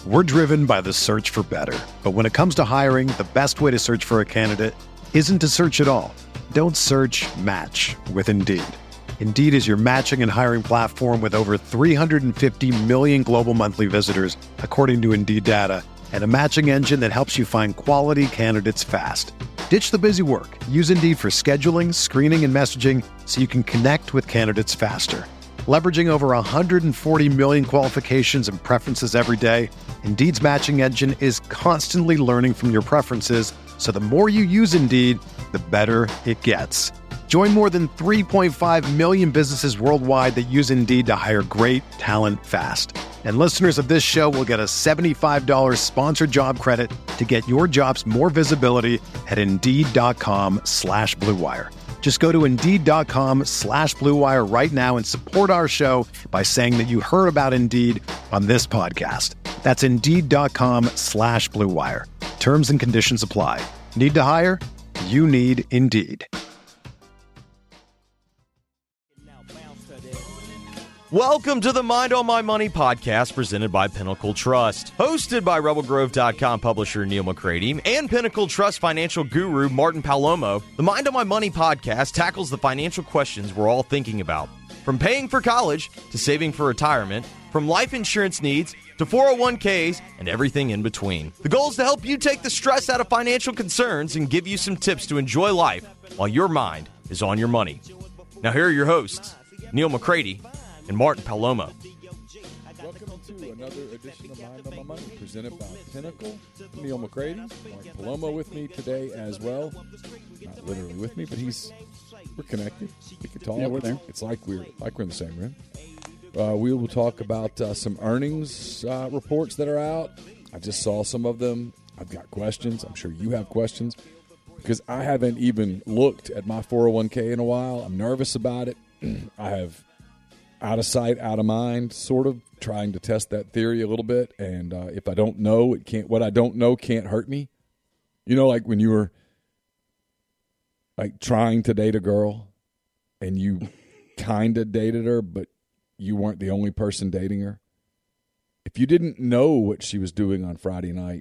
We're driven by the search for better. But when it comes to hiring, the best way to search for a candidate isn't to search at all. Don't search, match with Indeed. Indeed is your matching and hiring platform with over 350 million global monthly visitors, according to Indeed data, and a matching engine that helps you find quality candidates fast. Ditch the busy work. Use Indeed for scheduling, screening, and messaging so you can connect with candidates faster. Leveraging over 140 million qualifications and preferences every day, Indeed's matching engine is constantly learning from your preferences, so the more you use Indeed, the better it gets. Join more than 3.5 million businesses worldwide that use Indeed to hire great talent fast. And listeners of this show will get a $75 sponsored job credit to get your jobs more visibility at Indeed.com/Blue Wire. Just go to Indeed.com/Blue Wire right now and support our show by saying that you heard about Indeed on this podcast. That's Indeed.com/Blue Wire. Terms and conditions apply. Need to hire? You need Indeed. Welcome to the Mind on My Money podcast presented by Pinnacle Trust. Hosted by RebelGrove.com publisher Neil McCready and Pinnacle Trust financial guru Martin Palomo, the Mind on My Money podcast tackles the financial questions we're all thinking about. From paying for college to saving for retirement, from life insurance needs to 401ks and everything in between. The goal is to help you take the stress out of financial concerns and give you some tips to enjoy life while your mind is on your money. Now here are your hosts, Neil McCready and Martin Palomo. Welcome to another edition of Mind on My Money, presented by Pinnacle. Neil McCready, Martin Palomo with me today as well. Not literally with me, but we're connected. We can talk. Yeah, we're there. It's like we're in the same room. We will talk about some earnings reports that are out. I just saw some of them. I've got questions. I'm sure you have questions because I haven't even looked at my 401k in a while. I'm nervous about it. I have out of sight, out of mind, sort of trying to test that theory a little bit. And if I don't know, what I don't know can't hurt me. You know, like when you were like trying to date a girl and you kind of dated her, but you weren't the only person dating her. If you didn't know what she was doing on Friday night,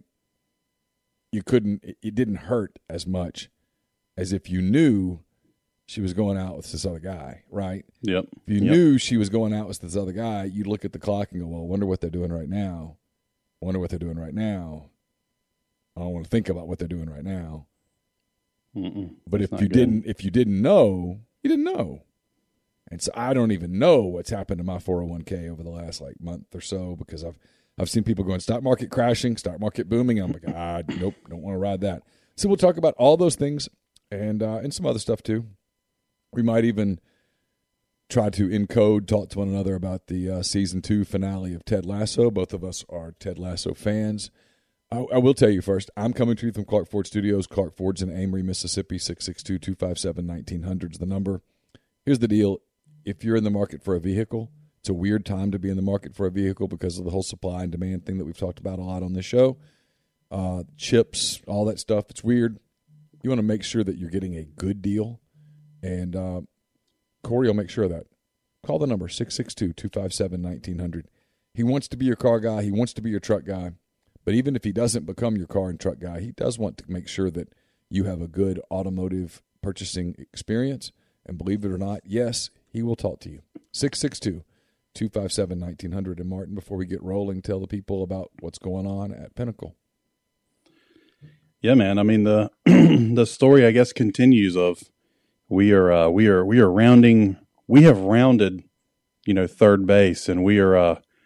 it didn't hurt as much as if you knew she was going out with this other guy, right? Yep. If you knew she was going out with this other guy, you'd look at the clock and go, well, I wonder what they're doing right now. I don't want to think about what they're doing right now. But if you didn't know, you didn't know. And so I don't even know what's happened to my 401k over the last month or so because I've seen people going stock market crashing, stock market booming. I'm like, nope, don't want to ride that. So we'll talk about all those things and some other stuff too. We might even try to talk to one another about the season 2 finale of Ted Lasso. Both of us are Ted Lasso fans. I will tell you first, I'm coming to you from Clark Ford Studios. Clark Ford's in Amory, Mississippi. 662-257-1900 is the number. Here's the deal. If you're in the market for a vehicle, it's a weird time to be in the market for a vehicle because of the whole supply and demand thing that we've talked about a lot on this show. Chips, all that stuff. It's weird. You want to make sure that you're getting a good deal. And Corey will make sure of that. Call the number, 662-257-1900. He wants to be your car guy. He wants to be your truck guy. But even if he doesn't become your car and truck guy, he does want to make sure that you have a good automotive purchasing experience. And believe it or not, yes, he will talk to you. 662-257-1900. And Martin, before we get rolling, tell the people about what's going on at Pinnacle. Yeah, man. I mean, the the story, I guess, continues of we have rounded, third base, and we're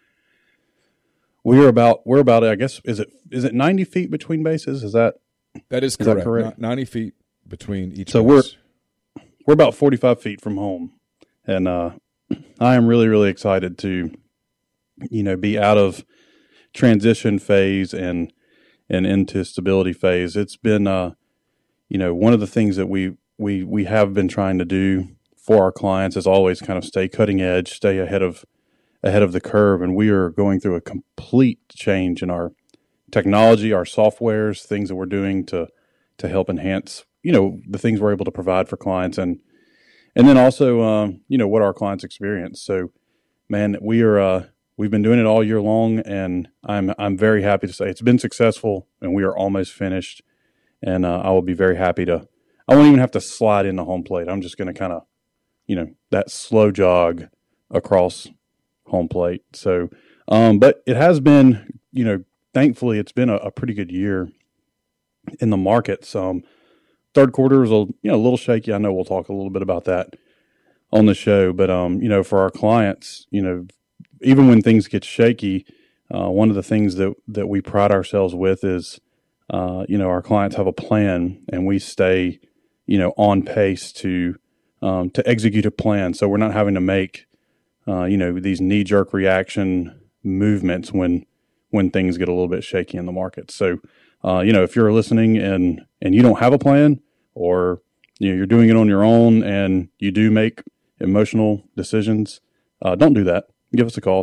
about, I guess, is it 90 feet between bases? That is correct? 90 feet between each so base. We're about 45 feet from home, and I am really, really excited to, be out of transition phase and into stability phase. It's been, one of the things that we have been trying to do for our clients is always kind of stay cutting edge, stay ahead of the curve, and we are going through a complete change in our technology, our softwares, things that we're doing to help enhance, the things we're able to provide for clients, and then also, what our clients experience. So, man, we are we've been doing it all year long, and I'm very happy to say it's been successful, and we are almost finished. And I will be very happy to. I won't even have to slide into home plate. I'm just going to kind of, that slow jog across home plate. So, but it has been, thankfully, it's been a pretty good year in the markets. Third quarter was a little shaky. I know we'll talk a little bit about that on the show, but for our clients, even when things get shaky, one of the things that we pride ourselves with is, our clients have a plan, and we stay, on pace to execute a plan. So we're not having to make, these knee-jerk reaction movements when things get a little bit shaky in the market. So, if you're listening and you don't have a plan, or you're doing it on your own and you do make emotional decisions, don't do that. Give us a call,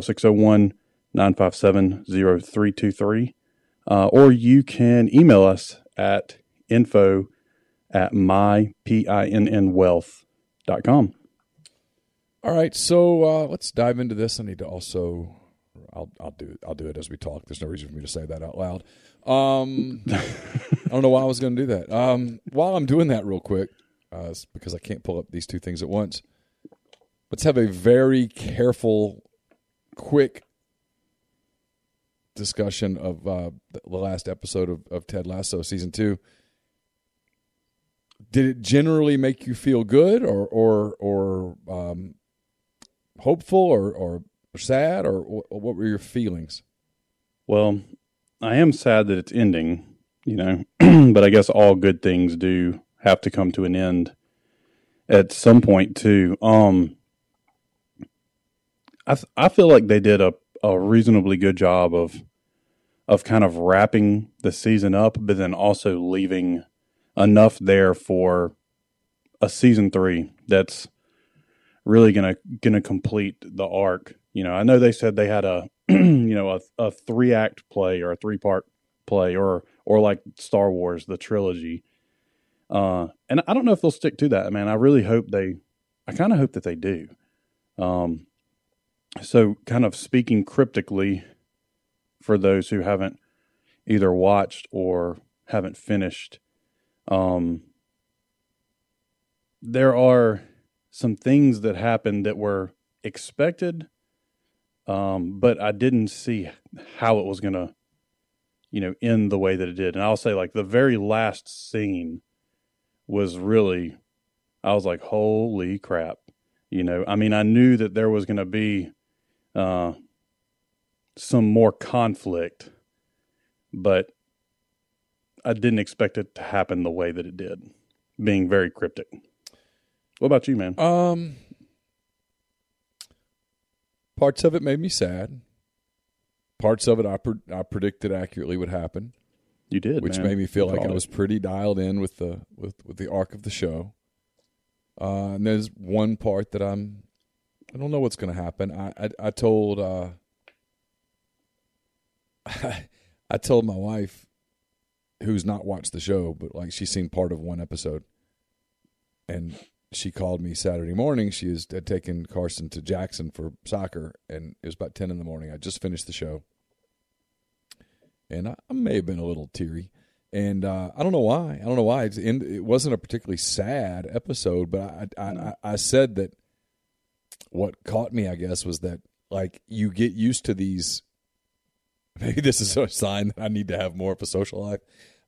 601-957-0323. Or you can email us at info@mypinnwealth.com. All right, so let's dive into this. I need to also, I'll do it as we talk. There's no reason for me to say that out loud. I don't know why I was going to do that. While I'm doing that real quick, because I can't pull up these two things at once, let's have a very careful, quick discussion of the last episode of Ted Lasso Season 2. Did it generally make you feel good or hopeful or sad, or what were your feelings? Well, I am sad that it's ending, but I guess all good things do have to come to an end at some point too. I feel like they did a reasonably good job of kind of wrapping the season up, but then also leaving enough there for a season 3 that's really gonna complete the arc. I know they said they had a a 3-act play or a 3-part play or like Star Wars, the trilogy. And I don't know if they'll stick to that, man. I really hope I kind of hope that they do. So kind of speaking cryptically for those who haven't either watched or haven't finished, there are some things that happened that were expected, but I didn't see how it was going to, end the way that it did. And I'll say, like, the very last scene was really, I was like, holy crap. I mean, I knew that there was going to be some more conflict, but I didn't expect it to happen the way that it did, being very cryptic. What about you, man? Parts of it made me sad. Parts of it I predicted accurately would happen. You did, which man. made me feel like I was pretty dialed in with the arc of the show. And there's one part that I don't know what's going to happen. I told I told my wife, who's not watched the show, but like she's seen part of one episode, and she called me Saturday morning. She had taken Carson to Jackson for soccer, and it was about 10 in the morning. I just finished the show, and I may have been a little teary. And I don't know why. It wasn't a particularly sad episode, but I said that what caught me, I guess, was that, like, you get used to these. Maybe this is a sign that I need to have more of a social life.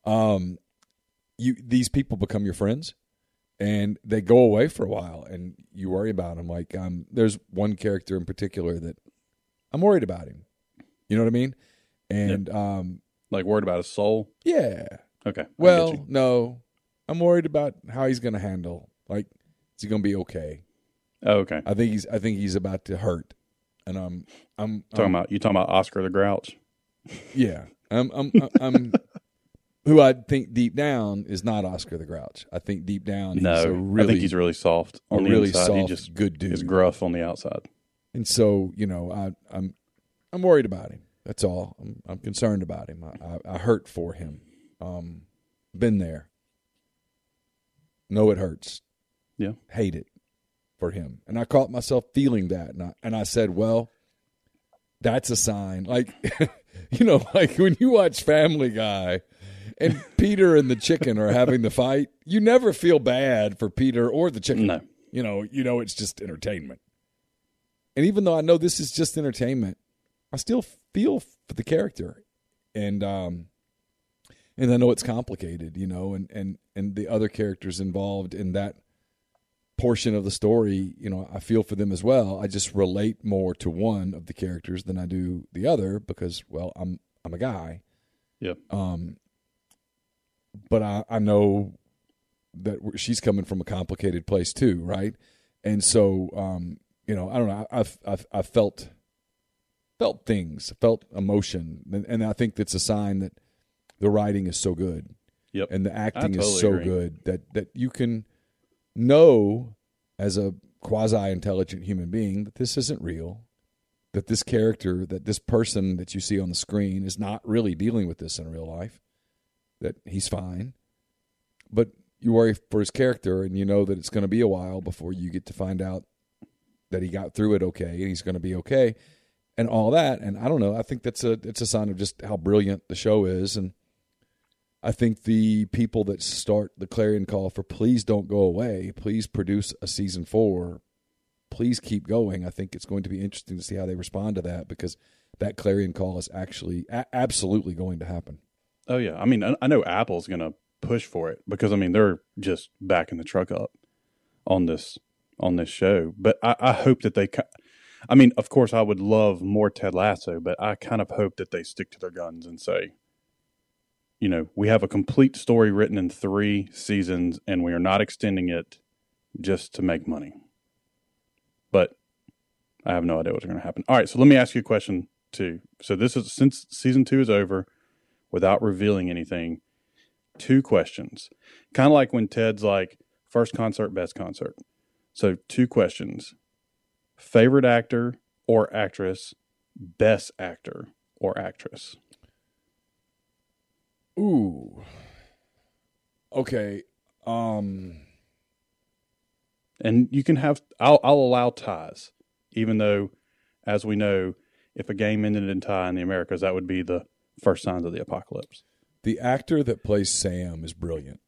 These people become your friends, and they go away for a while, and you worry about them. Like, there's one character in particular that I'm worried about him. You know what I mean? And yep. Like worried about his soul? Yeah. Okay. Well, no. I'm worried about how he's going to handle. Like, is he going to be okay? Oh, okay. I think he's about to hurt. And I'm talking about Oscar the Grouch? Yeah. I'm who I think deep down is not Oscar the Grouch. I think deep down I think he's really soft on the inside. Soft, he just good dude. Is gruff on the outside. And so, I'm worried about him. That's all. I'm concerned about him. I hurt for him. Been there. Know it hurts. Yeah. Hate it for him. And I caught myself feeling that. And I said, well, that's a sign. Like, like when you watch Family Guy and Peter and the chicken are having the fight, you never feel bad for Peter or the chicken. No. It's just entertainment. And even though I know this is just entertainment, I still feel for the character. And I know it's complicated, and the other characters involved in that portion of the story, I feel for them as well. I just relate more to one of the characters than I do the other because, well, I'm a guy. Yep. But I know that she's coming from a complicated place too, right? And so, I don't know. I've felt things, felt emotion, and I think that's a sign that the writing is so good. Yep. And the acting totally is so agree. good that you can know as a quasi-intelligent human being that this isn't real, that this character, that this person that you see on the screen is not really dealing with this in real life, that he's fine. But you worry for his character, and you know that it's going to be a while before you get to find out that he got through it okay, and he's going to be okay, and all that. And I don't know. I think it's a sign of just how brilliant the show is. And I think the people that start the clarion call for please don't go away, please produce a season 4, please keep going. I think it's going to be interesting to see how they respond to that, because that clarion call is actually absolutely going to happen. Oh, yeah. I mean, I know Apple's going to push for it because, I mean, they're just backing the truck up on this show. But I hope that they – I mean, of course, I would love more Ted Lasso, but I kind of hope that they stick to their guns and say, we have a complete story written in 3 seasons, and we are not extending it just to make money. But I have no idea what's going to happen. All right, so let me ask you a question, too. So this is, since season 2 is over, without revealing anything, 2 questions. Kind of like when Ted's like, first concert, best concert. So 2 questions. Favorite actor or actress, best actor or actress? Ooh. Okay. And you can have, I'll allow ties, even though, as we know, if a game ended in tie in the Americas, that would be the first signs of the apocalypse. The actor that plays Sam is brilliant.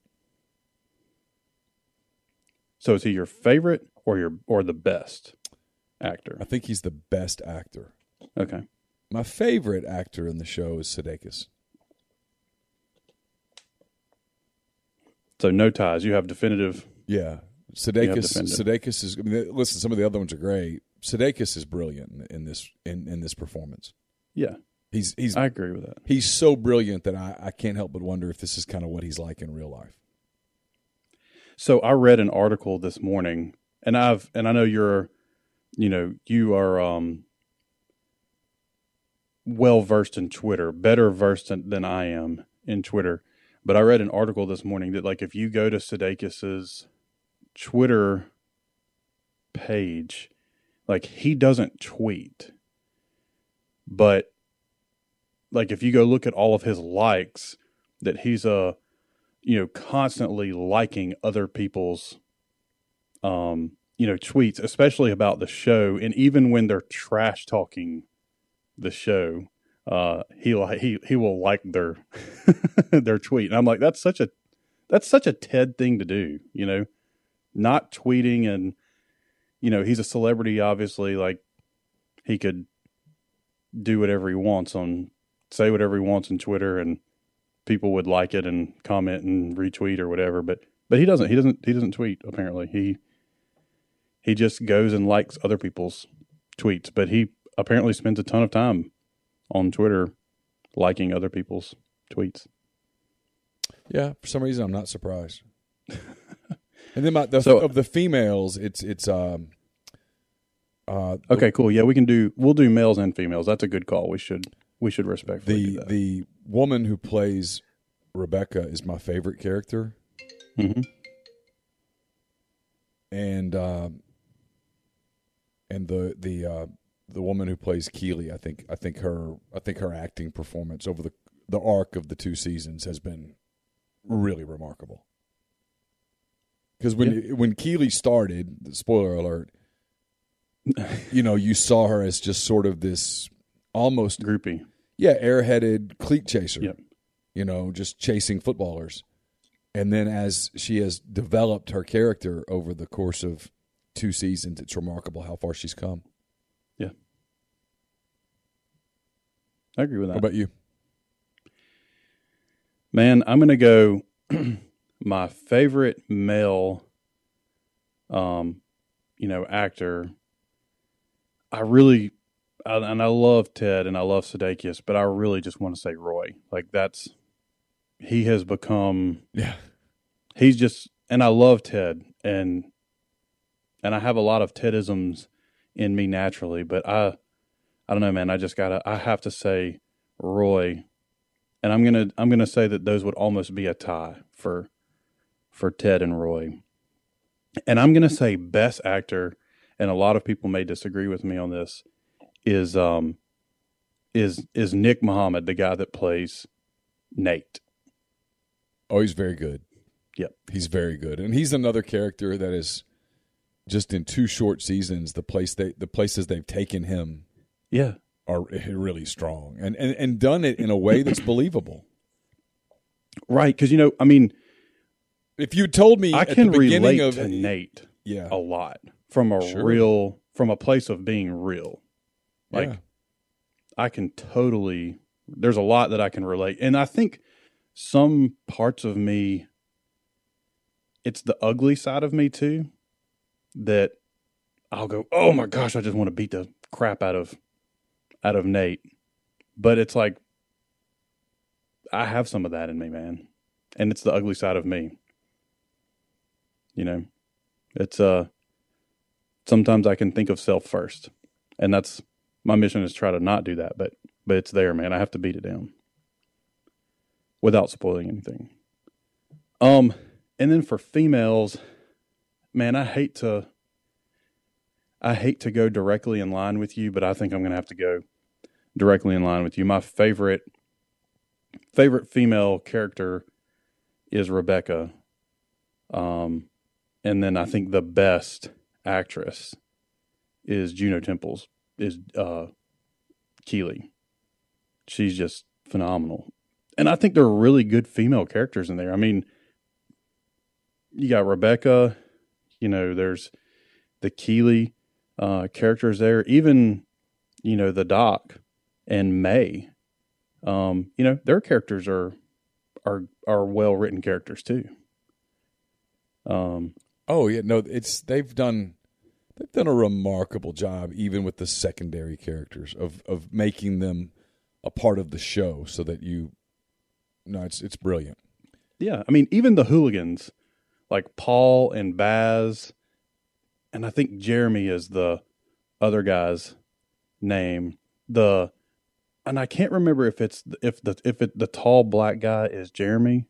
So is he your favorite or the best actor? I think he's the best actor. Okay. My favorite actor in the show is Sudeikis. So no ties. You have definitive. Yeah. Sudeikis is. I mean, listen, some of the other ones are great. Sudeikis is brilliant in this performance. Yeah, he's. I agree with that. He's so brilliant that I can't help but wonder if this is kind of what he's like in real life. So I read an article this morning, and I know you are well versed in Twitter, better versed than I am in Twitter. But I read an article this morning that, like, if you go to Sudeikis's Twitter page, like, he doesn't tweet. But, like, if you go look at all of his likes, that he's constantly liking other people's, tweets, especially about the show. And even when they're trash talking the show, he will like their their tweet, and I'm like, that's such a Ted thing to do, not tweeting, and he's a celebrity, obviously, like he could do whatever he wants say whatever he wants on Twitter, and people would like it and comment and retweet or whatever, but he doesn't tweet. Apparently, he just goes and likes other people's tweets, but he apparently spends a ton of time on Twitter liking other people's tweets. Yeah, for some reason I'm not surprised. And then of the females, it's okay, cool. Yeah, we'll do males and females. That's a good call. We should respectfully do that. The woman who plays Rebecca is my favorite character. Mm-hmm. And the woman who plays Keely, I think her acting performance over the arc of the 2 seasons has been really remarkable. Because when Keely started, spoiler alert, you saw her as just sort of this almost groupie. Yeah, airheaded cleat chaser. Yep. You know, just chasing footballers. And then as she has developed her character over the course of 2 seasons, it's remarkable how far she's come. Yeah. I agree with that. What about you? Man, I'm going to go my favorite male, actor. And I love Ted and I love Sudeikis, but I really just want to say Roy. Like he has become, and I love Ted and I have a lot of Tedisms in me naturally, but I don't know, man. I have to say Roy, and I'm gonna say that those would almost be a tie for Ted and Roy, and I'm gonna say best actor, and a lot of people may disagree with me on this, is Nick Mohammed, the guy that plays Nate. Oh, he's very good. Yep, he's very good, and he's another character that is just in 2 short seasons. The places they've taken him, are really strong, and done it in a way that's believable. Right, because if you told me I can relate to Nate, a lot from a place of being real. Like, I can totally. There's a lot that I can relate, and I think some parts of me, it's the ugly side of me too, that I'll go, oh my gosh, I just want to beat the crap out of Nate. But it's like, I have some of that in me, man. And it's the ugly side of me. You know, it's, sometimes I can think of self first, and that's my mission, is try to not do that, but it's there, man. I have to beat it down without spoiling anything. And then for females, man, I hate to go directly in line with you, but I think I'm going to have to go directly in line with you. My favorite female character is Rebecca. And then I think the best actress is Juno Temples, is Keely. She's just phenomenal. And I think there are really good female characters in there. I mean, you got Rebecca, there's the Keely characters there, even, the Doc and May, their characters are well-written characters too. They've done a remarkable job, even with the secondary characters, of making them a part of the show, so that it's brilliant. Yeah, I mean, even the hooligans, like Paul and Baz, and I think Jeremy is the other guy's name. And I can't remember if the tall black guy is Jeremy.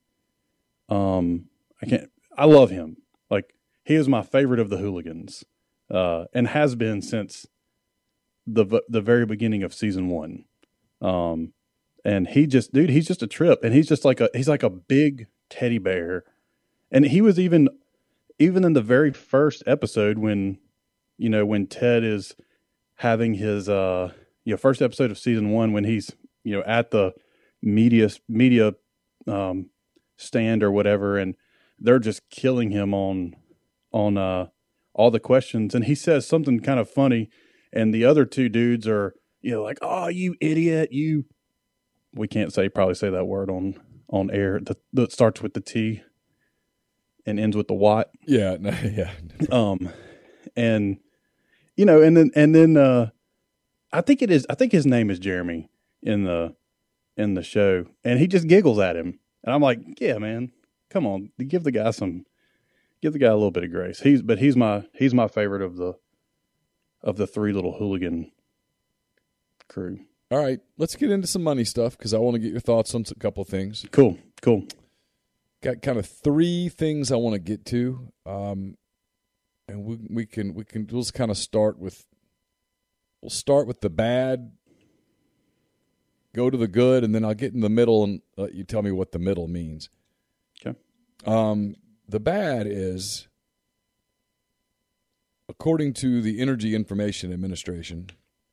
I love him. Like, he is my favorite of the hooligans, and has been since the very beginning of season 1. And he's just a trip, and he's like a big teddy bear. And he was even in the very first episode when Ted is having his first episode of season 1, when he's at the media stand or whatever, and they're just killing him on all the questions, and he says something kind of funny, and the other 2 dudes are like, oh, you idiot, we can't probably say that word on air, that starts with the T and ends with the Watt. Yeah. No, yeah. And and then I think his name is Jeremy in the show, and he just giggles at him, and I'm like, yeah, man, come on, give the guy a little bit of grace. He's my favorite of the 3 little hooligan crew. All right, let's get into some money stuff, because I want to get your thoughts on a couple of things. Cool. Got kind of 3 things I want to get to, and we'll just kind of start with the bad, go to the good, and then I'll get in the middle and let you tell me what the middle means. Okay. The bad is, according to the Energy Information Administration,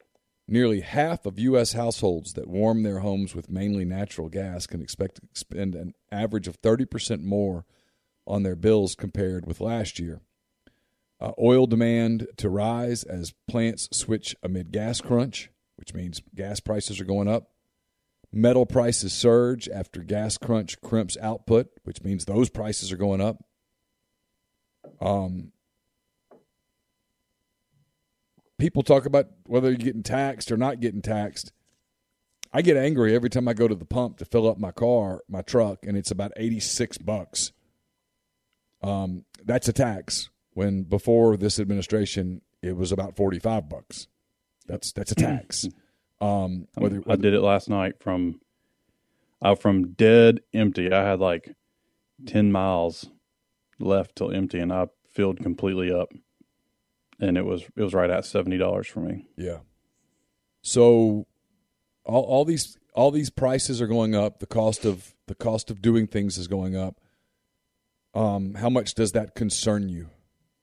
Nearly half of U.S. households that warm their homes with mainly natural gas can expect to spend an average of 30% more on their bills compared with last year. Oil demand to rise as plants switch amid gas crunch, which means gas prices are going up. Metal prices surge after gas crunch crimps output, which means those prices are going up. People talk about whether you're getting taxed or not getting taxed. I get angry every time I go to the pump to fill up my truck, and it's about $86. That's a tax. When before this administration, it was about $45. That's a tax. I did it last night from dead empty. I had like 10 miles left till empty, and I filled completely up. And it was right at $70 for me. Yeah. So all these prices are going up. The cost of doing things is going up. How much does that concern you?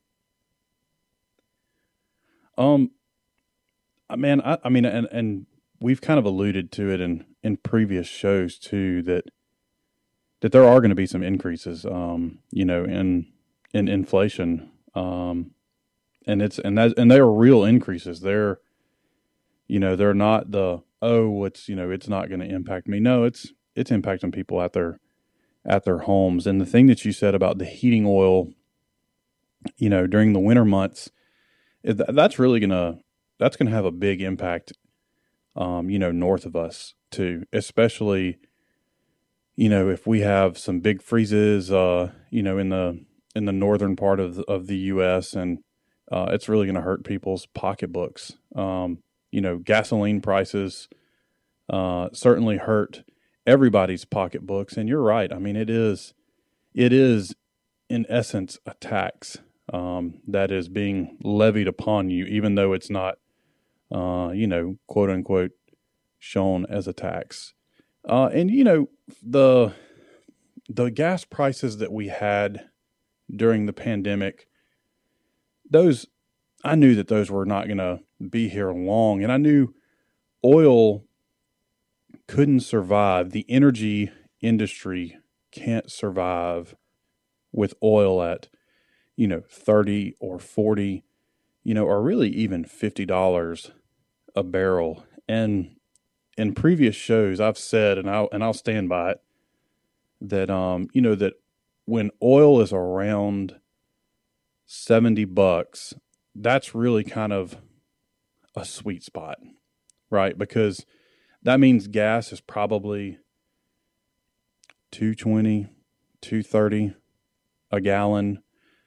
Man, I mean, and we've kind of alluded to it in previous shows too, that there are going to be some increases, in inflation. And they are real increases. They're not it's not going to impact me. No, it's impacting people at their homes. And the thing that you said about the heating oil, during the winter months, that's going to have a big impact, north of us too, especially, if we have some big freezes, in the northern part of the U.S. and it's really going to hurt people's pocketbooks. Gasoline prices certainly hurt everybody's pocketbooks. And you're right. I mean, it is in essence a tax that is being levied upon you, even though it's not, quote unquote, shown as a tax. And the gas prices that we had during the pandemic, I knew that those were not going to be here long. And I knew oil couldn't survive. The energy industry can't survive with oil at, 30 or 40, or really even $50 a barrel. And in previous shows, I've said, and I'll stand by it, that, that when oil is around $70, that's really kind of a sweet spot, right? Because that means gas is probably $2.20, $2.30 a gallon.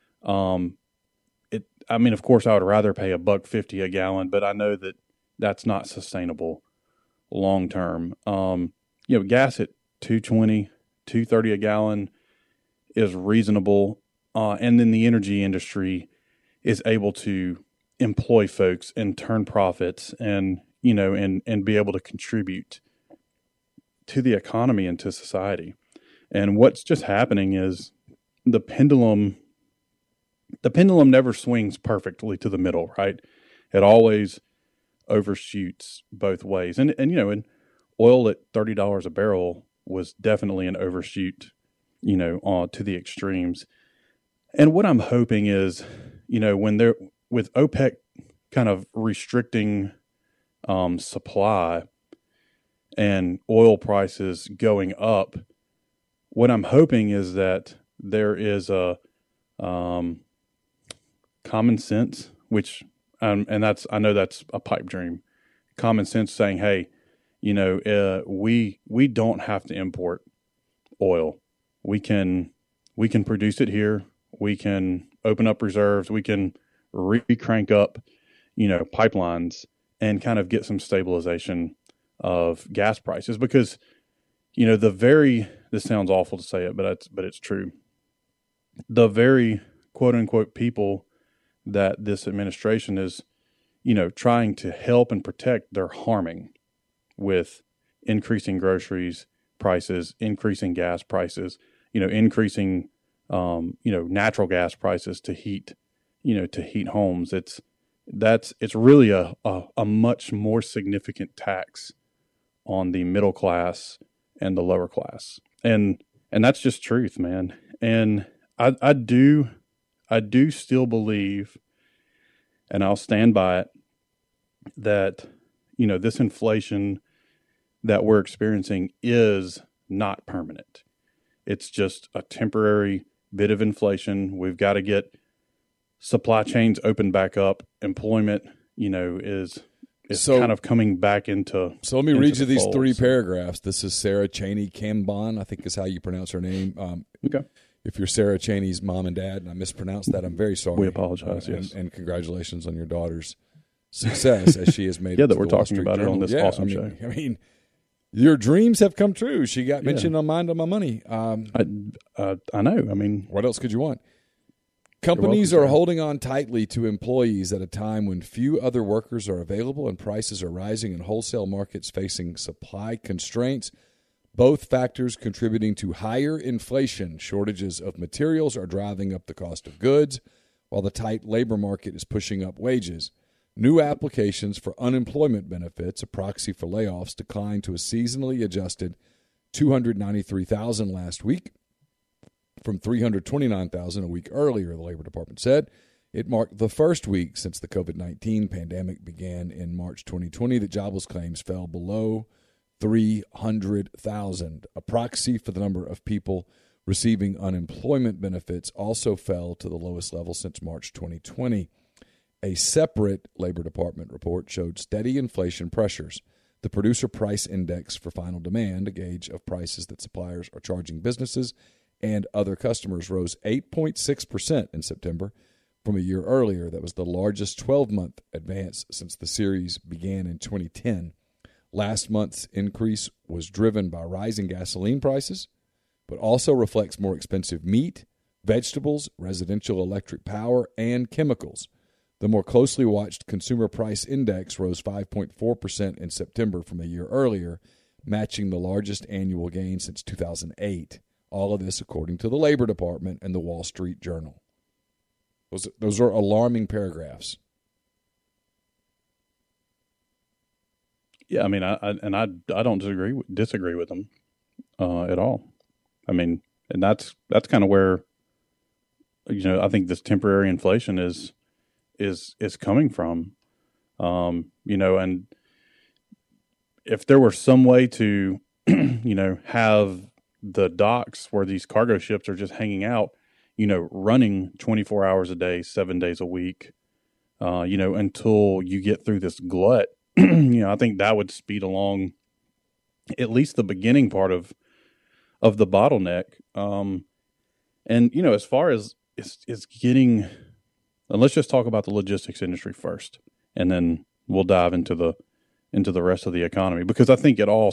Of course, I would rather pay $1.50 a gallon, but I know that that's not sustainable long term. Gas at $2.20, $2.30 a gallon is reasonable. And then the energy industry is able to employ folks and turn profits and be able to contribute to the economy and to society. And what's just happening is the pendulum never swings perfectly to the middle, right? It always overshoots both ways. And oil at $30 a barrel was definitely an overshoot, to the extremes. And what I'm hoping is, when with OPEC kind of restricting supply and oil prices going up, what I'm hoping is that there is a common sense, which and I know that's a pipe dream. Common sense saying, hey, we don't have to import oil. We can produce it here. We can open up reserves. We can crank up, pipelines and kind of get some stabilization of gas prices because, this sounds awful to say it, but it's true. The very quote unquote people that this administration is, trying to help and protect, they're harming with increasing groceries prices, increasing gas prices, increasing, natural gas prices to heat homes. it's really a much more significant tax on the middle class and the lower class. And that's just truth, man. And I do still believe, and I'll stand by it, that, this inflation that we're experiencing is not permanent. It's just a temporary bit of inflation. We've got to get supply chains opened back up. Employment, is kind of coming back into. So let me read you these three paragraphs. This is Sarah Cheney Cambon, I think is how you pronounce her name. Okay. If you're Sarah Cheney's mom and dad, and I mispronounced that, I'm very sorry. We apologize. Yes, and congratulations on your daughter's success as she has made. Yeah, that we're talking about it on this awesome show. I mean, your dreams have come true. She got mentioned on Mind on My Money. I know. I mean, what else could you want? Companies are holding on tightly to employees at a time when few other workers are available and prices are rising in wholesale markets facing supply constraints. Both factors contributing to higher inflation. Shortages of materials are driving up the cost of goods, while the tight labor market is pushing up wages. New applications for unemployment benefits, a proxy for layoffs, declined to a seasonally adjusted 293,000 last week from 329,000 a week earlier, the Labor Department said. It marked the first week since the COVID-19 pandemic began in March 2020 that jobless claims fell below 300,000. A proxy for the number of people receiving unemployment benefits also fell to the lowest level since March 2020. A separate Labor Department report showed steady inflation pressures. The Producer Price Index for Final Demand, a gauge of prices that suppliers are charging businesses and other customers, rose 8.6% in September from a year earlier. That was the largest 12-month advance since the series began in 2010. Last month's increase was driven by rising gasoline prices, but also reflects more expensive meat, vegetables, residential electric power, and chemicals. The more closely watched Consumer Price Index rose 5.4% in September from a year earlier, matching the largest annual gain since 2008. All of this according to the Labor Department and the Wall Street Journal. Those are alarming paragraphs. Yeah, I mean, I don't disagree with them at all. I mean, and that's kind of where, I think this temporary inflation is coming from, and if there were some way to, have the docks where these cargo ships are just hanging out, running 24 hours a day, 7 days a week, until you get through this glut, I think that would speed along at least the beginning part of the bottleneck. And, as far as it's getting, and let's just talk about the logistics industry first, and then we'll dive into the rest of the economy, because I think it all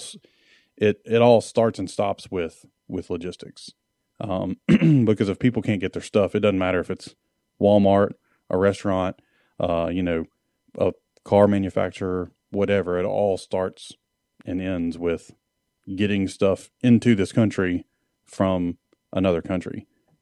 starts and stops with logistics. Because if people can't get their stuff, it doesn't matter if it's Walmart, a restaurant, a car manufacturer, whatever. It all starts and ends with getting stuff into this country from another country.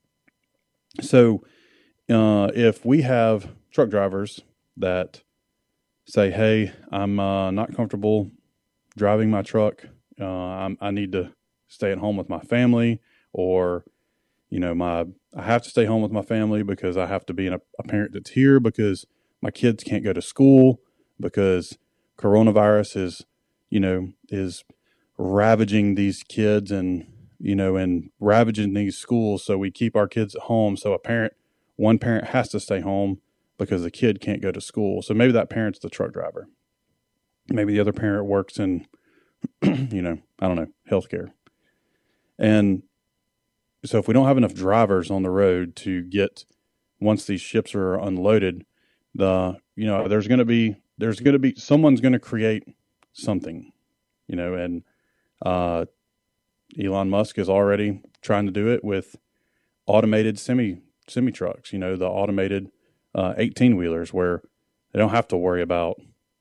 So if we have truck drivers that say, hey, I'm not comfortable driving my truck, I need to stay at home with my family, or, I have to stay home with my family because I have to be a parent that's here because my kids can't go to school because coronavirus is ravaging these kids and ravaging these schools. So we keep our kids at home. So one parent has to stay home because the kid can't go to school. So maybe that parent's the truck driver. Maybe the other parent works in, I don't know, healthcare. And so if we don't have enough drivers on the road to get, once these ships are unloaded, there's going to be someone's going to create something, and Elon Musk is already trying to do it with automated semi trucks, the automated 18-wheelers where they don't have to worry about,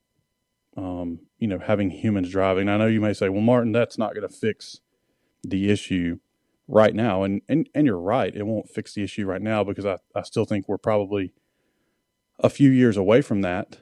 having humans driving. I know you may say, well, Martin, that's not going to fix the issue right now. And you're right. It won't fix the issue right now because I still think we're probably a few years away from that.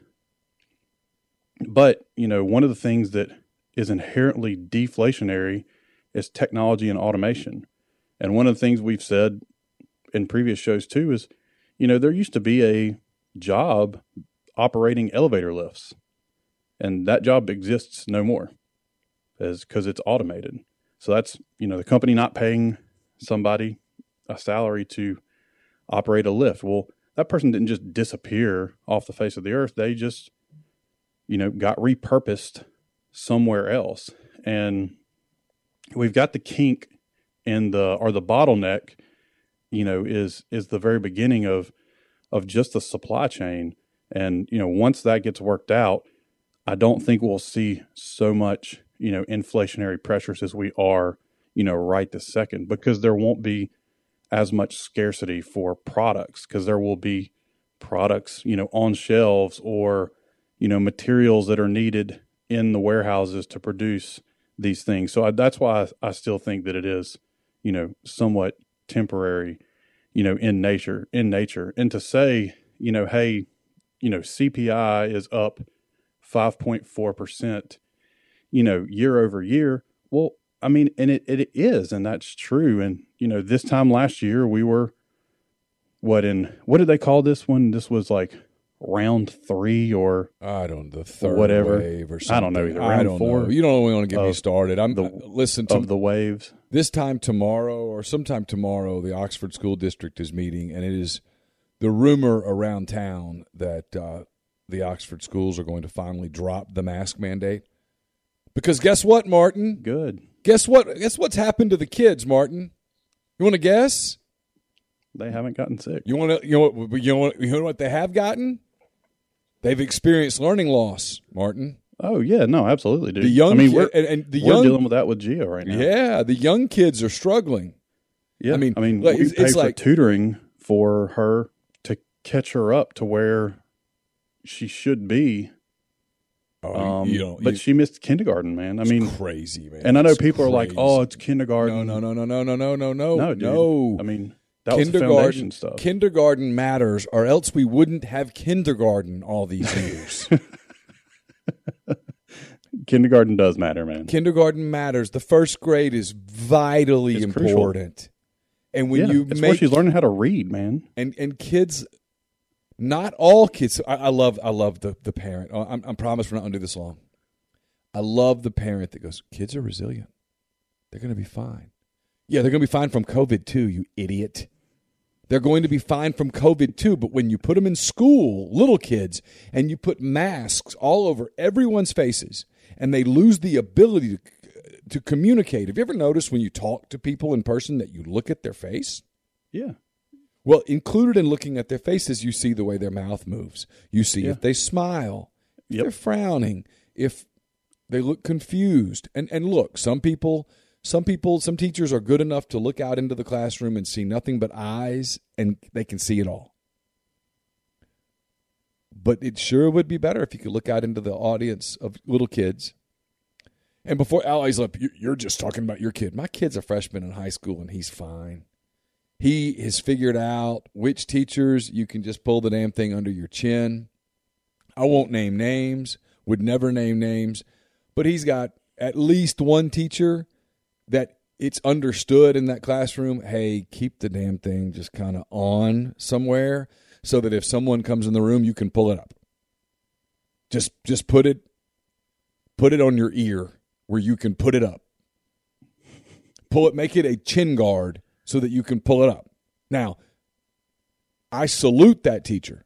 But, one of the things that is inherently deflationary is technology and automation. And one of the things we've said in previous shows too is, there used to be a job operating elevator lifts, and that job exists no more because it's automated. So that's, the company not paying somebody a salary to operate a lift. Well, that person didn't just disappear off the face of the earth. They just, got repurposed somewhere else. And we've got the kink in the bottleneck, is the very beginning of just the supply chain. And, once that gets worked out, I don't think we'll see so much, inflationary pressures as we are, right this second, because there won't be as much scarcity for products, because there will be products, on shelves, or, materials that are needed in the warehouses to produce these things. So that's why I still think that it is, somewhat temporary, in nature. And to say, hey, CPI is up 5.4%, year over year. Well, I mean, and it is, and that's true. And, this time last year we were, what did they call this one? This was like round 3 or the third whatever wave or something. I don't know either. Round 4. You don't want to get me started. Listen to the waves. This time tomorrow or sometime tomorrow, the Oxford School District is meeting, and it is the rumor around town that the Oxford schools are going to finally drop the mask mandate. Because guess what, Martin? Good. Guess what? Guess what's happened to the kids, Martin? You want to guess? They haven't gotten sick. You know what they have gotten? They've experienced learning loss, Martin. Oh yeah, no, absolutely, dude. We're dealing with that with Gio right now. Yeah, the young kids are struggling. Yeah, we pay for tutoring for her to catch her up to where she should be. But she missed kindergarten, man. It's crazy, man. And I know people are like, "Oh, it's kindergarten." No, dude. No. I mean, that was the foundation stuff. Kindergarten matters, or else we wouldn't have kindergarten all these years. Kindergarten does matter, man. Kindergarten matters. The first grade is vitally important. Crucial. And when it's where she's learning how to read, man. And kids, not all kids. I love the parent. I promise we're not going to do this long. I love the parent that goes, kids are resilient. They're going to be fine. Yeah, they're going to be fine from COVID too, you idiot. They're going to be fine from COVID too, but when you put them in school, little kids, and you put masks all over everyone's faces, and they lose the ability to communicate. Have you ever noticed when you talk to people in person that you look at their face? Yeah. Well, included in looking at their faces, you see the way their mouth moves. You see if they smile, if they're frowning, if they look confused. And look, some teachers are good enough to look out into the classroom and see nothing but eyes, and they can see it all. But it sure would be better if you could look out into the audience of little kids. And before Allie's up, you're just talking about your kid. My kid's a freshman in high school, and he's fine. He has figured out which teachers you can just pull the damn thing under your chin. I won't name names, would never name names, but he's got at least one teacher that it's understood in that classroom, hey, keep the damn thing just kind of on somewhere so that if someone comes in the room, you can pull it up. Just put it on your ear where you can put it up. Make it a chin guard so that you can pull it up. Now, I salute that teacher.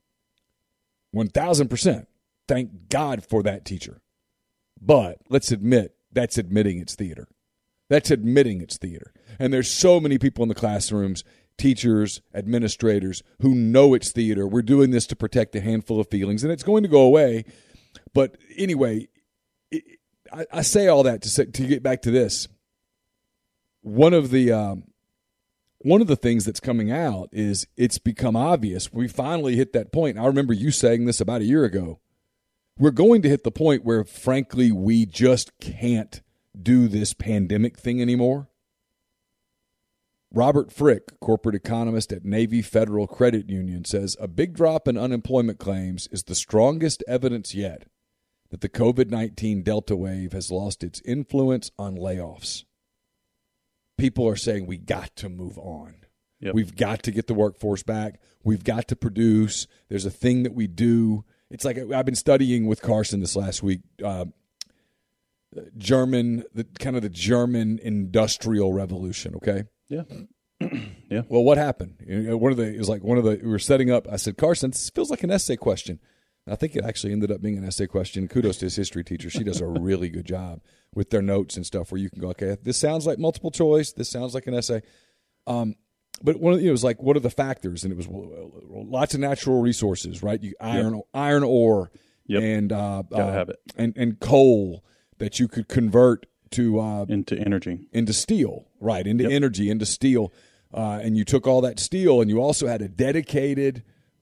1,000%. Thank God for that teacher. But let's admit, that's admitting it's theater. That's admitting it's theater. And there's so many people in the classrooms, teachers, administrators, who know it's theater. We're doing this to protect a handful of feelings, and it's going to go away. But anyway, I say all that to get back to this. One of the things that's coming out is it's become obvious. We finally hit that point. I remember you saying this about a year ago. We're going to hit the point where, frankly, we just can't do this pandemic thing anymore. Robert Frick, corporate economist at Navy Federal Credit Union, says a big drop in unemployment claims is the strongest evidence yet that the COVID-19 Delta wave has lost its influence on layoffs. People are saying we got to move on. Yep. We've got to get the workforce back. We've got to produce. There's a thing that we do. It's like I've been studying with Carson this last week, the German industrial revolution, okay? Yeah. Yeah. Well, what happened? We were setting up. I said, Carson, this feels like an essay question. And I think it actually ended up being an essay question. Kudos to his history teacher. She does a really good job with their notes and stuff where you can go, okay, this sounds like multiple choice. This sounds like an essay. But it was like, what are the factors? And it was lots of natural resources, right? Iron ore, yep. And gotta have it. and coal that you could convert to into energy, into steel, right? Into yep. energy, into steel, and you took all that steel, and you also had a dedicated,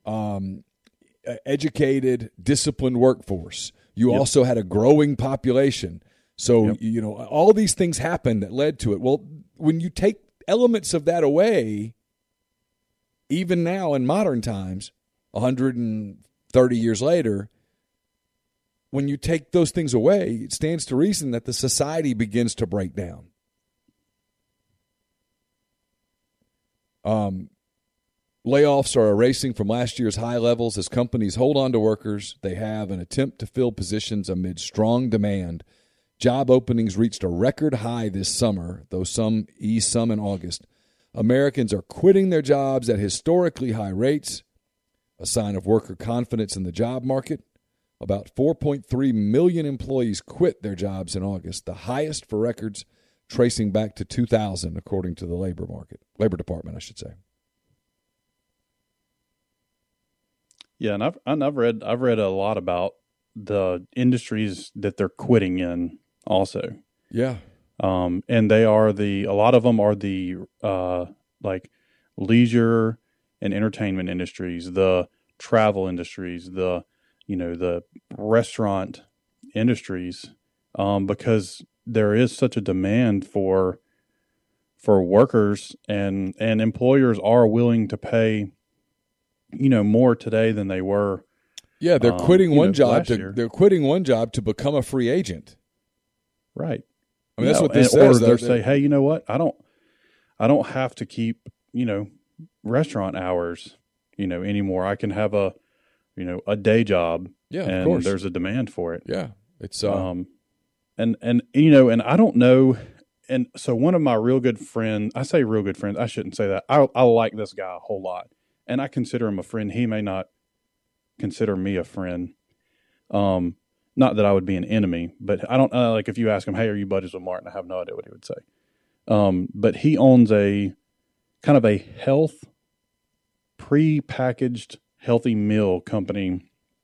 educated, disciplined workforce. You yep. also had a growing population. So yep. All these things happened that led to it. Well, when you take elements of that away, even now in modern times, 130 years later, when you take those things away, it stands to reason that the society begins to break down. Layoffs are erasing from last year's high levels as companies hold on to workers they have and attempt to fill positions amid strong demand. Job openings reached a record high this summer, though some eased some in August. Americans are quitting their jobs at historically high rates, a sign of worker confidence in the job market. About 4.3 million employees quit their jobs in August, the highest for records tracing back to 2000, according to the Labor Department, I should say. Yeah, and I've read a lot about the industries that they're quitting in also. Yeah. And a lot of them are the like leisure and entertainment industries, the travel industries, the restaurant industries, because there is such a demand for workers, and employers are willing to pay, more today than they were. Yeah, they're quitting one job they're quitting one job to become a free agent. Right. I mean, that's what this says. Or they say, hey, you know what? I don't have to keep, restaurant hours, anymore. I can have a day job. Yeah, and of course. There's a demand for it. Yeah. It's and I don't know. And so one of my real good friends, I say real good friends, I shouldn't say that. I like this guy a whole lot, and I consider him a friend. He may not consider me a friend. Not that I would be an enemy, but I don't like if you ask him, hey, are you buddies with Martin? I have no idea what he would say. But he owns a kind of a health pre-packaged healthy meal company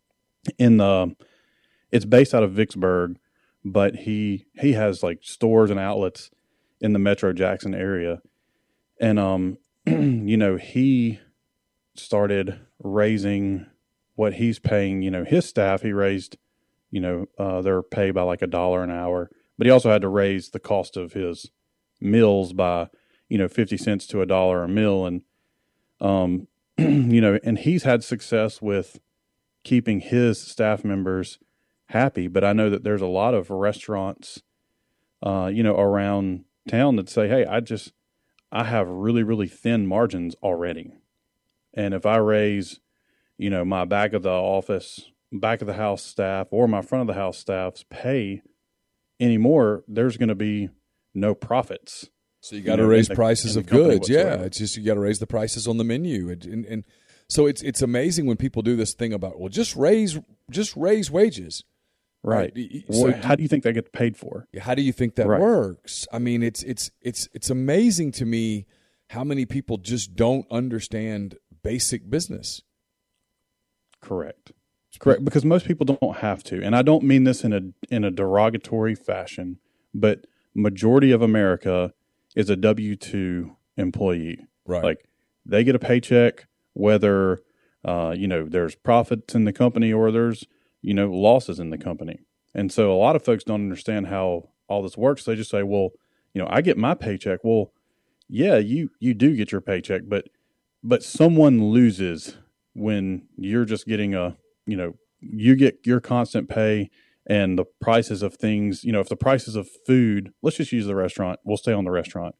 it's based out of Vicksburg, but he has like stores and outlets in the Metro Jackson area. And, he started raising what he's paying, his staff. He raised, their pay by like $1 an hour, but he also had to raise the cost of his meals by, 50 cents to $1 a meal. And, and he's had success with keeping his staff members happy. But I know that there's a lot of restaurants, around town that say, hey, I have really, really thin margins already. And if I raise, my back of the house staff or my front of the house staff's pay anymore, there's going to be no profits. So you got to raise prices of goods. Yeah. It's just, you got to raise the prices on the menu. And so it's amazing when people do this thing about, well, just raise wages. Right. So how do you think they get paid for? How do you think that works? I mean, it's amazing to me how many people just don't understand basic business. Correct. Because most people don't have to. And I don't mean this in a derogatory fashion, but majority of America is a W-2 employee. Right. Like they get a paycheck, whether, there's profits in the company or there's, losses in the company. And so a lot of folks don't understand how all this works. They just say, well, I get my paycheck. Well, yeah, you do get your paycheck, but someone loses when you're just getting you get your constant pay and the prices of things, if the prices of food, let's just use the restaurant. We'll stay on the restaurant,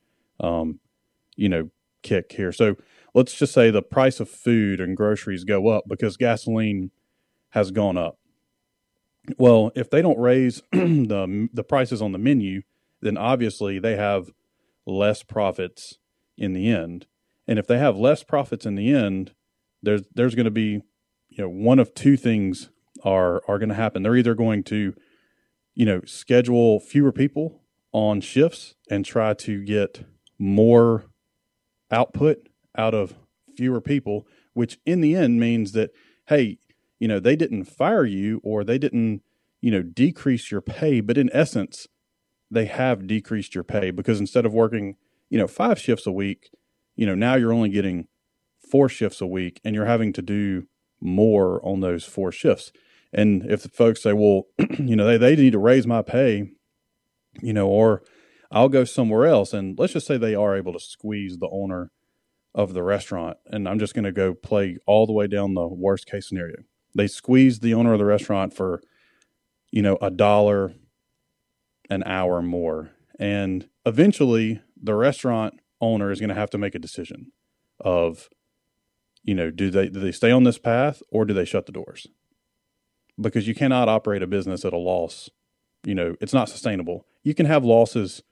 kick here. So let's just say the price of food and groceries go up because gasoline has gone up. Well, if they don't raise the prices on the menu, then obviously they have less profits in the end. And if they have less profits in the end, there's going to be, one of two things are going to happen. They're either going to, schedule fewer people on shifts and try to get more output out of fewer people, which in the end means that, hey, they didn't fire you or they didn't, decrease your pay, but in essence, they have decreased your pay because instead of working, 5 shifts a week, now you're only getting 4 shifts a week and you're having to do more on those 4 shifts. And if the folks say, well, they need to raise my pay, or I'll go somewhere else. And let's just say they are able to squeeze the owner of the restaurant. And I'm just going to go play all the way down the worst case scenario. They squeeze the owner of the restaurant for, $1 an hour more. And eventually the restaurant owner is going to have to make a decision of, do they stay on this path or do they shut the doors? Because you cannot operate a business at a loss. It's not sustainable. You can have losses,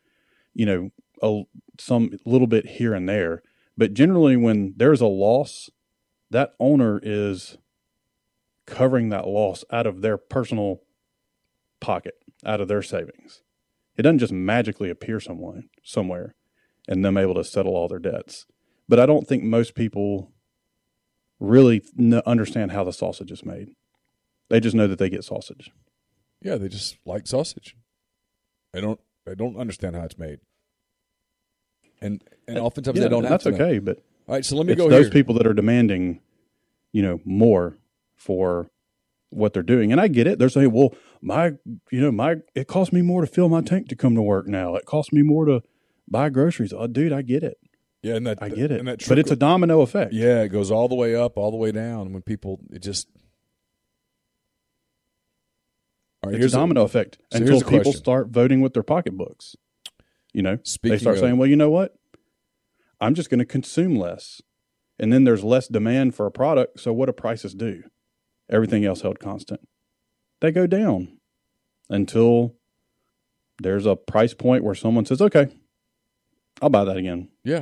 some little bit here and there, but generally when there's a loss, that owner is covering that loss out of their personal pocket, out of their savings. It doesn't just magically appear somewhere and them able to settle all their debts. But I don't think most people really understand how the sausage is made. They just know that they get sausage. Yeah, they just like sausage. They don't understand how it's made. And oftentimes they don't have to. That's okay, but all right, so let me go here. Those people that are demanding, more for what they're doing. And I get it. They're saying, well, it costs me more to fill my tank to come to work now. It costs me more to buy groceries. Oh, dude, I get it. Yeah, I get it. But it's a domino effect. Yeah, it goes all the way up, all the way down. When people, it's a domino effect until people start voting with their pocketbooks. They start saying, well, you know what? I'm just going to consume less. And then there's less demand for a product. So what do prices do? Everything else held constant. They go down until there's a price point where someone says, okay, I'll buy that again. Yeah.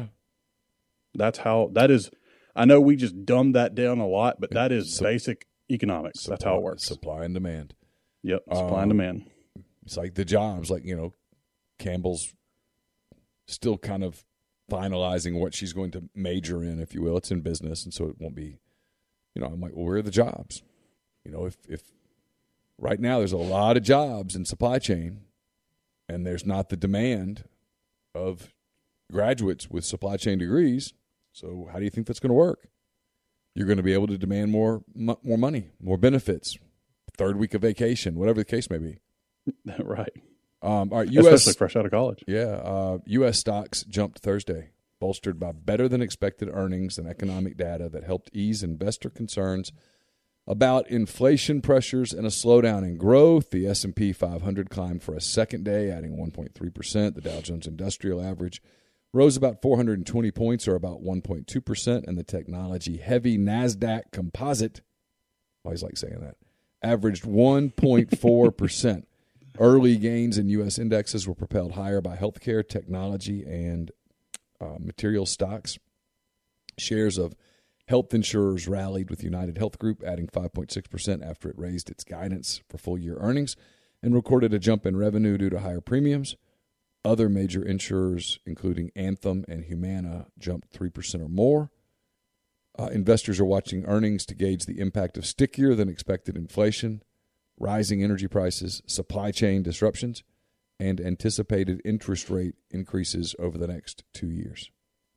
That is, I know we just dumbed that down a lot, but that is basic economics. That's how it works. Supply and demand. Yep. Supply and demand. It's like the jobs, Campbell's still kind of finalizing what she's going to major in, if you will. It's in business. And so it won't be, I'm like, well, where are the jobs? If right now there's a lot of jobs in supply chain and there's not the demand of graduates with supply chain degrees, so how do you think that's going to work? You're going to be able to demand more money, more benefits, third week of vacation, whatever the case may be. Right. All right, especially fresh out of college. Yeah. U.S. stocks jumped Thursday, bolstered by better than expected earnings and economic data that helped ease investor concerns about inflation pressures and a slowdown in growth. The S&P 500 climbed for a second day, adding 1.3%. The Dow Jones Industrial Average rose about 420 points, or about 1.2%, and the technology-heavy NASDAQ Composite, I always like saying that, averaged 1.4%. Early gains in U.S. indexes were propelled higher by healthcare, technology, and material stocks. Shares of health insurers rallied, with United Health Group adding 5.6% after it raised its guidance for full-year earnings and recorded a jump in revenue due to higher premiums. Other major insurers, including Anthem and Humana, jumped 3% or more. Investors are watching earnings to gauge the impact of stickier-than-expected inflation, rising energy prices, supply chain disruptions, and anticipated interest rate increases over the next 2 years.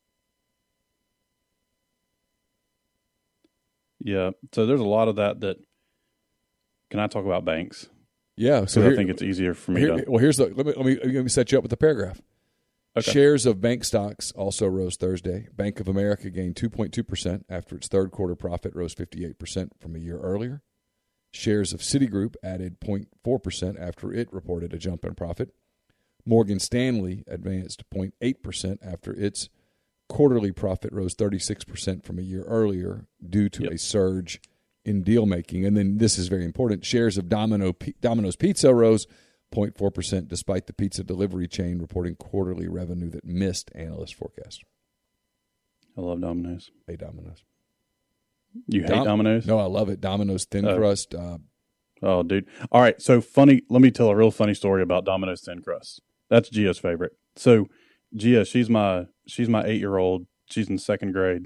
Yeah, so there's a lot of that. Can I talk about banks? Yeah, so I think it's easier for me to. Well, here's let me set you up with the paragraph. Okay. Shares of bank stocks also rose Thursday. Bank of America gained 2.2% after its third quarter profit rose 58% from a year earlier. Shares of Citigroup added 0.4% after it reported a jump in profit. Morgan Stanley advanced 0.8% after its quarterly profit rose 36% from a year earlier due to a surge in deal making. And then this is very important. Shares of Domino's Pizza rose 0.4% despite the pizza delivery chain reporting quarterly revenue that missed analyst forecasts. I love Domino's. Hey, Domino's. You hate Domino's? No, I love it. Domino's thin crust. Oh, dude. All right. So funny. Let me tell a real funny story about Domino's thin crust. That's Gia's favorite. So Gia, she's my 8-year-old. She's in second grade.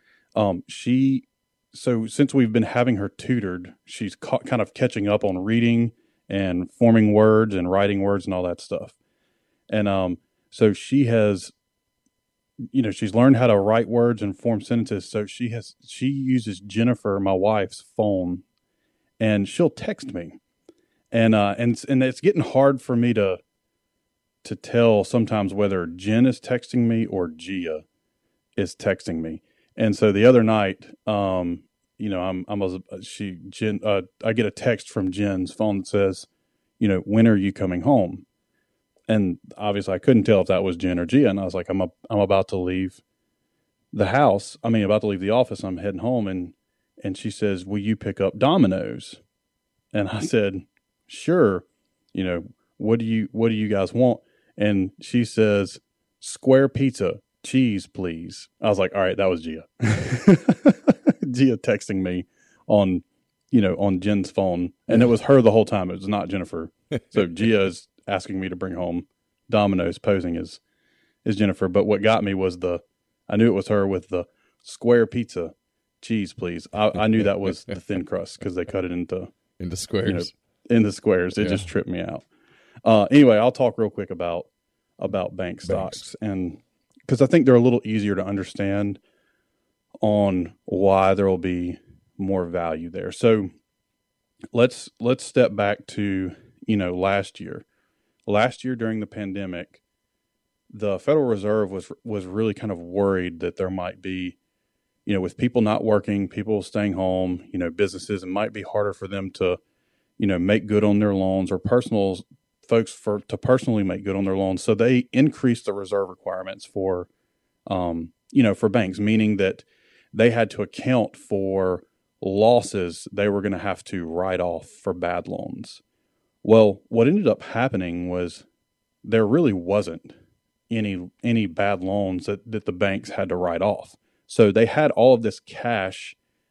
So since we've been having her tutored, she's kind of catching up on reading and forming words and writing words and all that stuff. And so she has, she's learned how to write words and form sentences. So she uses Jennifer, my wife's phone, and she'll text me. And it's getting hard for me to tell sometimes whether Jen is texting me or Gia is texting me. And so the other night, I get a text from Jen's phone that says, when are you coming home? And obviously I couldn't tell if that was Jen or Gia. And I was like, I'm about to leave the house. About to leave the office. I'm heading home. And she says, will you pick up Domino's? And I said, sure. What do you guys want? And she says, square pizza, cheese, please. I was like, all right, that was Gia. Gia texting me on Jen's phone. And it was her the whole time. It was not Jennifer. So Gia is asking me to bring home Domino's, posing as Jennifer. But what got me was I knew it was her with the square pizza, cheese, please. I knew that was the thin crust because they cut it into squares. Into squares. It just tripped me out. Anyway, I'll talk real quick about bank stocks, and because I think they're a little easier to understand on why there will be more value there. So let's step back to last year. Last year during the pandemic, the Federal Reserve was really kind of worried that there might be, with people not working, people staying home, businesses, it might be harder for them to, make good on their loans, or folks to personally make good on their loans. So they increased the reserve requirements for banks, meaning that they had to account for losses they were going to have to write off for bad loans. Well, what ended up happening was there really wasn't any bad loans that the banks had to write off. So they had all of this cash,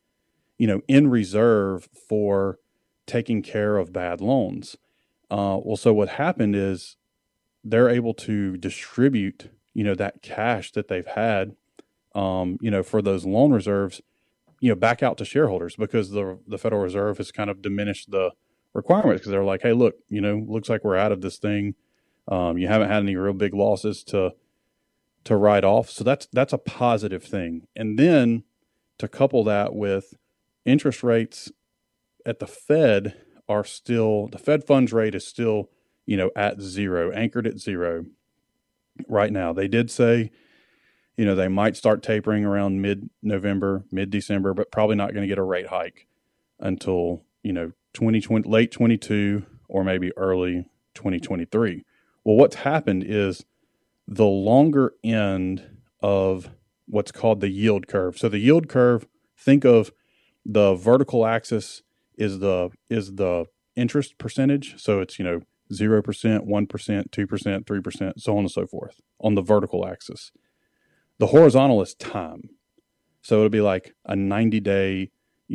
in reserve for taking care of bad loans. So what happened is they're able to distribute, that cash that they've had, for those loan reserves, back out to shareholders, because the Federal Reserve has kind of diminished the requirements, because they're like, hey, look, looks like we're out of this thing. You haven't had any real big losses to write off. So that's a positive thing. And then to couple that with interest rates at the Fed the Fed funds rate is still, at zero, anchored at zero right now. They did say, they might start tapering around mid-November, mid-December, but probably not going to get a rate hike until, 2020, late 22 or maybe early 2023. Well, what's happened is the longer end of what's called the yield curve. So the yield curve, think of the vertical axis is the interest percentage. So it's, 0%, 1%, 2%, 3%, so on and so forth on the vertical axis. The horizontal is time. So it'll be like a 90-day,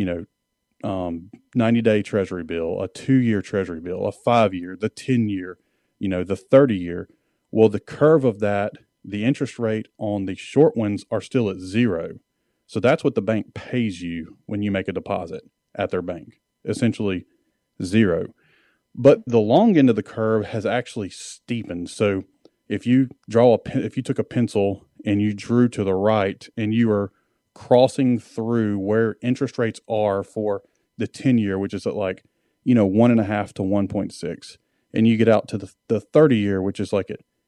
90-day treasury bill, a 2-year treasury bill, a 5-year, the 10-year, the 30-year. Well, the curve of that, the interest rate on the short ones are still at zero. So that's what the bank pays you when you make a deposit at their bank, essentially zero. But the long end of the curve has actually steepened. So if you took a pencil and you drew to the right and you are crossing through where interest rates are for the 10-year, which is at 1.5 to 1.6, and you get out to the 30-year, which is like at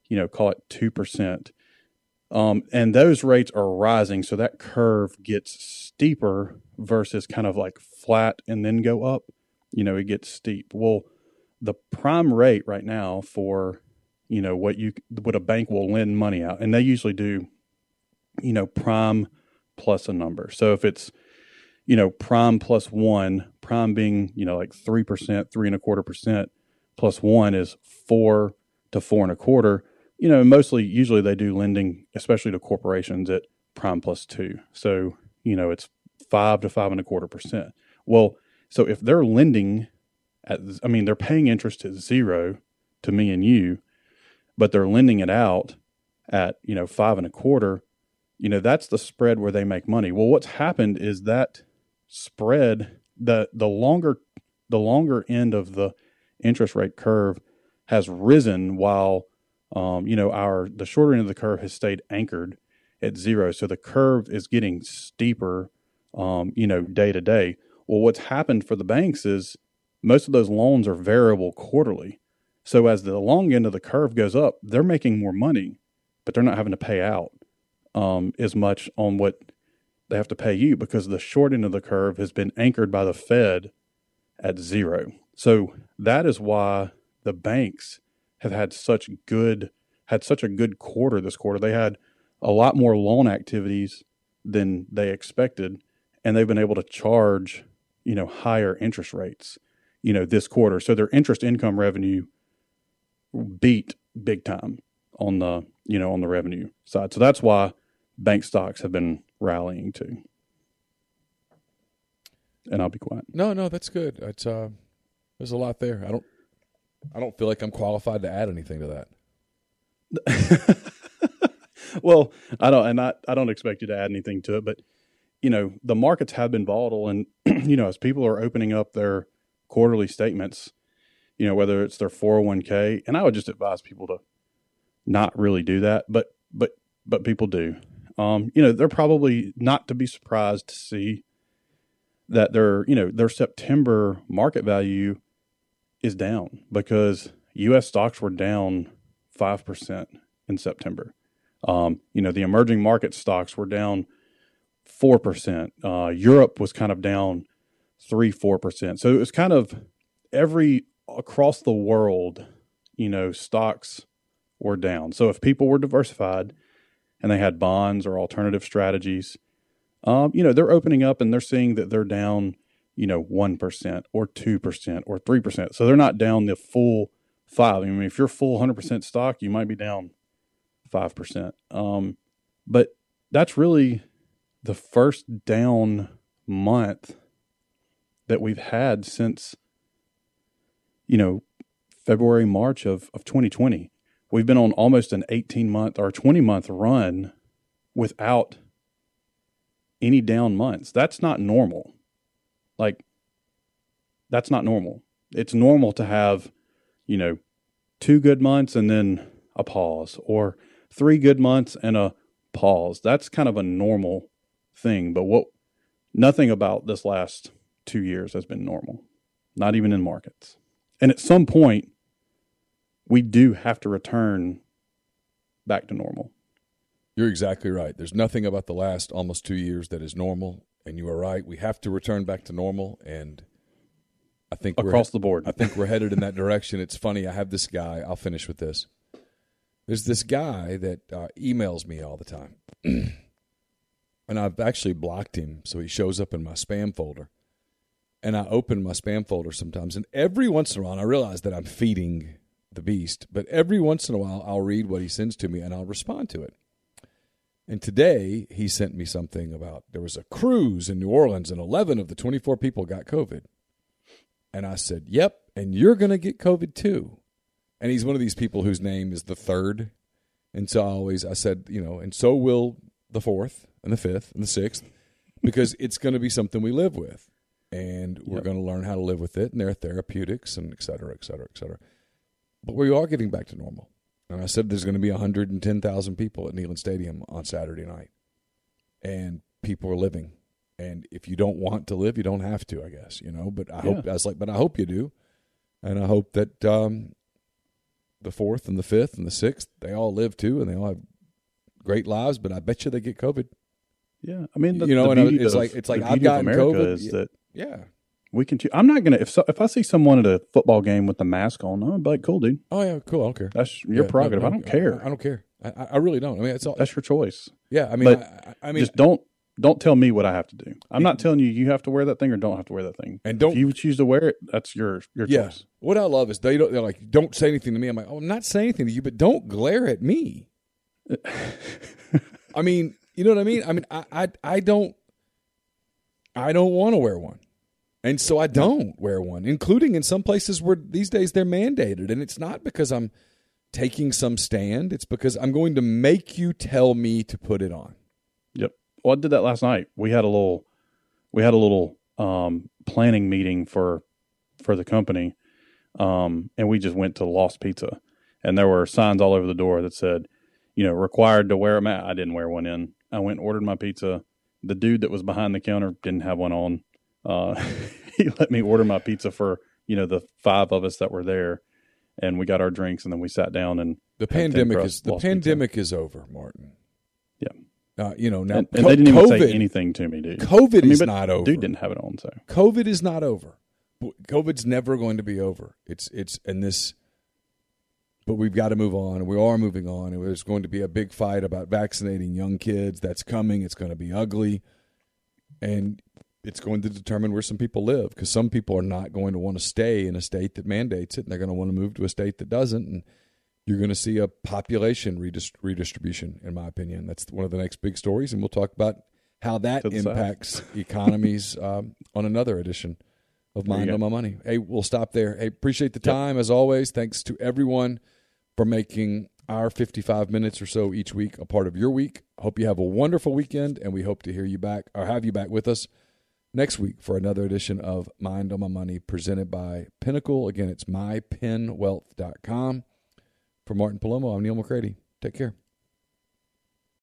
call it 2%. And those rates are rising. So that curve gets steeper versus kind of like flat and then go up. It gets steep. Well, the prime rate right now for, what a bank will lend money out, and they usually do, prime plus a number. So if it's, prime plus 1, prime being, like 3%, 3.25%, plus 1 is 4 to 4.25%. Usually they do lending, especially to corporations, at prime plus 2. So, it's 5 to 5.25%. Well, so if they're lending they're paying interest at 0 to me and you, but they're lending it out at, 5.25%, that's the spread where they make money. Well, what's happened is that spread, the longer end of the interest rate curve has risen while, the shorter end of the curve has stayed anchored at 0. So the curve is getting steeper, day to day. Well, what's happened for the banks is most of those loans are variable quarterly. So as the long end of the curve goes up, they're making more money, but they're not having to pay out as much on what they have to pay you, because the short end of the curve has been anchored by the Fed at 0. So that is why the banks have had such a good quarter this quarter. They had a lot more loan activities than they expected, and they've been able to charge, higher interest rates, this quarter. So their interest income revenue beat big time on the, on the revenue side. So that's why bank stocks have been rallying too. And I'll be quiet. No, that's good. It's there's a lot there. I don't feel like I'm qualified to add anything to that. Well, I don't expect you to add anything to it, but the markets have been volatile, and as people are opening up their quarterly statements, whether it's their 401k, and I would just advise people to not really do that, but people do. They're probably not to be surprised to see that their September market value is down, because U.S. stocks were down 5% in September. The emerging market stocks were down 4%. Europe was kind of down 3-4%. So it was kind of across the world, stocks were down. So if people were diversified and they had bonds or alternative strategies, they're opening up and they're seeing that they're down, 1% or 2% or 3%. So they're not down the full 5%. If you're full 100% stock, you might be down 5%. But that's really the first down month that we've had since, February, March of 2020. We've been on almost an 18-month or 20-month run without any down months. That's not normal. That's not normal. It's normal to have, 2 good months and then a pause, or 3 good months and a pause. That's kind of a normal thing. But nothing about this last 2 years has been normal, not even in markets. And at some point, we do have to return back to normal. You're exactly right. There's nothing about the last almost 2 years that is normal, and you are right. We have to return back to normal, and I think across the board. I think we're headed in that direction. It's funny. I have this guy. I'll finish with this. There's this guy that emails me all the time, and I've actually blocked him, so he shows up in my spam folder. And I open my spam folder sometimes, and every once in a while, and I realize that I'm feeding the beast, but every once in a while, I'll read what he sends to me, and I'll respond to it. And today, he sent me something about there was a cruise in New Orleans, and 11 of the 24 people got COVID. And I said, yep, and you're going to get COVID too. And he's one of these people whose name is the third. And so I said, and so will the 4th and the 5th and the 6th, because it's going to be something we live with. And we're going to learn how to live with it, and there are therapeutics and et cetera, et cetera, et cetera. But we are getting back to normal. And I said there's going to be 110,000 people at Neyland Stadium on Saturday night. And people are living. And if you don't want to live, you don't have to, I guess, But I hope you do. And I hope that the 4th and the 5th and the 6th, they all live too, and they all have great lives, but I bet you they get COVID. Yeah. I mean, it's like I've gotten COVID. Is that yeah. We can. I'm not gonna. If I see someone at a football game with the mask on, I'm like, cool, dude. Oh yeah, cool. I don't care. That's your prerogative. I don't care. I don't care. I really don't. I mean, that's your choice. Yeah. I mean, I mean, just don't tell me what I have to do. I'm not telling you have to wear that thing or don't have to wear that thing. And don't, if you choose to wear it, that's your choice. What I love is they're like, don't say anything to me. I'm like, I'm not saying anything to you, but don't glare at me. I mean, you know what I mean? I mean, I don't want to wear one. And so I don't wear one, including in some places where these days they're mandated. And it's not because I'm taking some stand. It's because I'm going to make you tell me to put it on. Yep. Well, I did that last night. We had a little planning meeting for the company. And we just went to Lost Pizza, and there were signs all over the door that said, required to wear a mask. I didn't wear one in. I went and ordered my pizza. The dude that was behind the counter didn't have one on. He let me order my pizza for, the 5 of us that were there, and we got our drinks, and then we sat down and the pandemic is over, Martin. Yeah. Now and they didn't even say anything to me, dude. COVID is not over. Dude didn't have it on, so COVID is not over. COVID's never going to be over. But we've got to move on, and we are moving on. And there's going to be a big fight about vaccinating young kids. That's coming. It's going to be ugly, and it's going to determine where some people live, because some people are not going to want to stay in a state that mandates it, and they're going to want to move to a state that doesn't. And you're going to see a population redistribution, in my opinion. That's one of the next big stories, and we'll talk about how that impacts economies on another edition of Mind on My Money. Hey, we'll stop there. Hey, appreciate the time, as always. Thanks to everyone for making our 55 minutes or so each week a part of your week. Hope you have a wonderful weekend, and we hope to hear you back or have you back with us next week for another edition of Mind on My Money presented by Pinnacle. Again, it's mypinwealth.com. For Martin Palomo, I'm Neil McCready. Take care.